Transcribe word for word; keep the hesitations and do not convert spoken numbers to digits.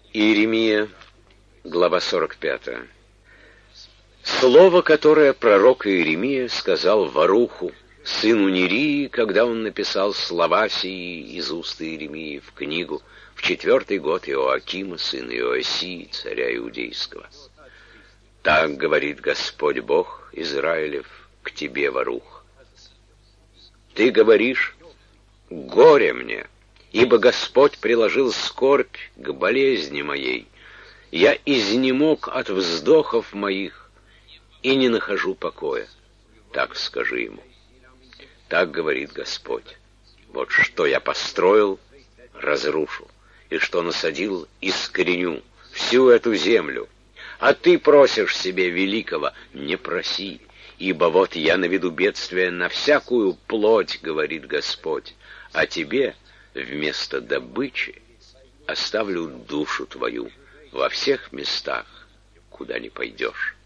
Иеремия, глава сорок пятая. Слово, которое пророк Иеремия сказал Варуху, сыну Нерии, когда он написал слова сии из уст Иеремии в книгу в четвертый год Иоакима, сына Иосии, царя Иудейского. Так говорит Господь Бог Израилев к тебе, Варух. Ты говоришь: горе мне, ибо Господь приложил скорбь к болезни моей. Я изнемог от вздохов моих и не нахожу покоя. Так скажи ему. Так говорит Господь: вот что я построил, разрушу, и что насадил, искореню всю эту землю. А ты просишь себе великого, не проси, ибо вот я наведу бедствие на всякую плоть, говорит Господь, а тебе вместо добычи оставлю душу твою во всех местах, куда не пойдешь.